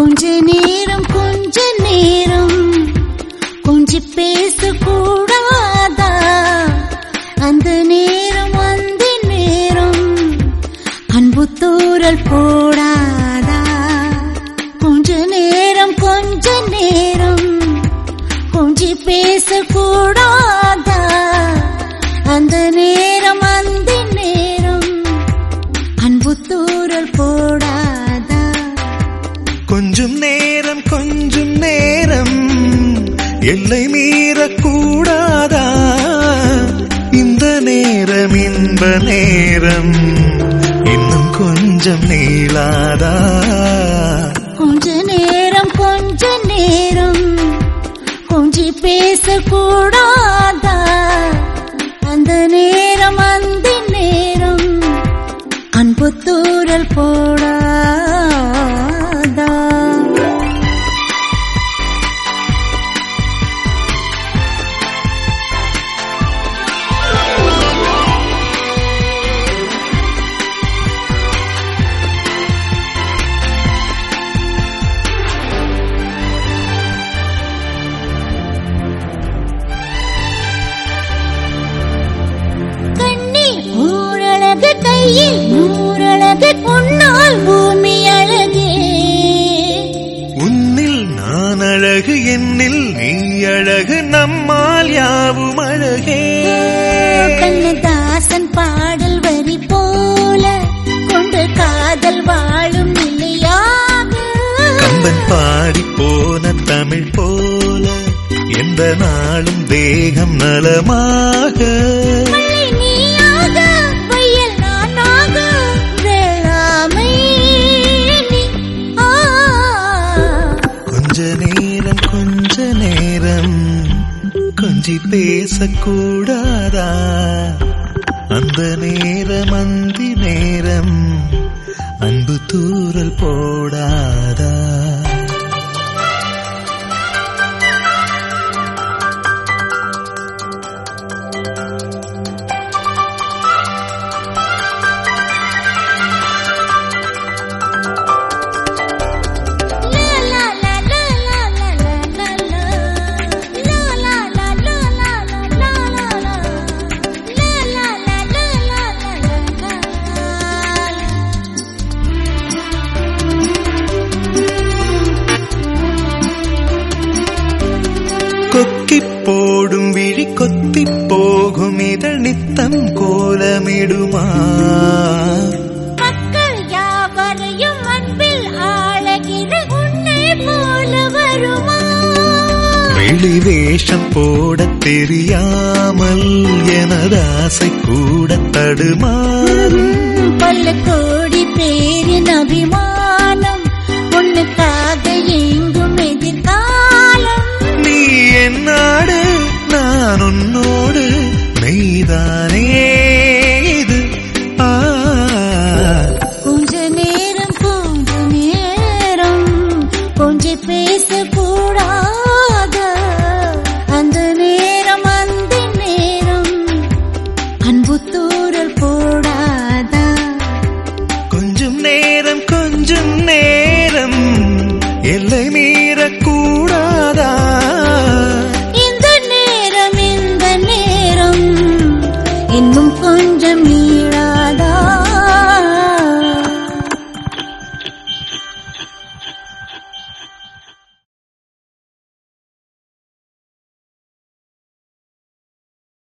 கொஞ்ச நேரம் கொஞ்சி பேசக்கூடாதா? அந்த நேரம் அந்த நேரம் அன்பு தூறல் போடாதா? கொஞ்ச நேரம் கொஞ்சி பேசக்கூடாதா? அந்த நேரம் அந்த நேரம் அன்பு தூறல் போடாதா? கொஞ்சம் நேரம் எல்லை மீறக்கூடாதா? இந்த நேரம் இன்ப நேரம் இன்னும் கொஞ்சம் நீளாதா? கொஞ்ச நேரம் கொஞ்சி பேசக்கூடாதா? அந்த நேரம் அந்த நேரம் அன்பு தூறல் போடாதா? கையில் நூறழகு உன்னால் பூமி அழகே. உன்னில் நான் அழகு என்னில் நீ அழகு நம்மால் யாவும் அழகே. கண்ணதாசன் பாடல் வரி போல கொண்டு காதல் வாழும் நிலையாக. கம்பன் பாடி போன தமிழ் போல எந்த நாளும் தேகம் நலமாக. கொஞ்ச நேரம் கொஞ்சி பேசக்கூடாதா? அந்த நேரம் அந்த நேரம் அன்பு தூறல் போடாதா? கொக்கி போடும் விழி கொத்தி போகும் இதழ் நித்தம் கோலமிடுமா? மக்கள் யாவரையும் அன்பில் ஆளகிற உன்னை போல வருமா? வெளி வேஷம் போட தெரியாமல் எனது ஆசை கூட தடுமாறும். பல கோடி பேரின் அபிமானம்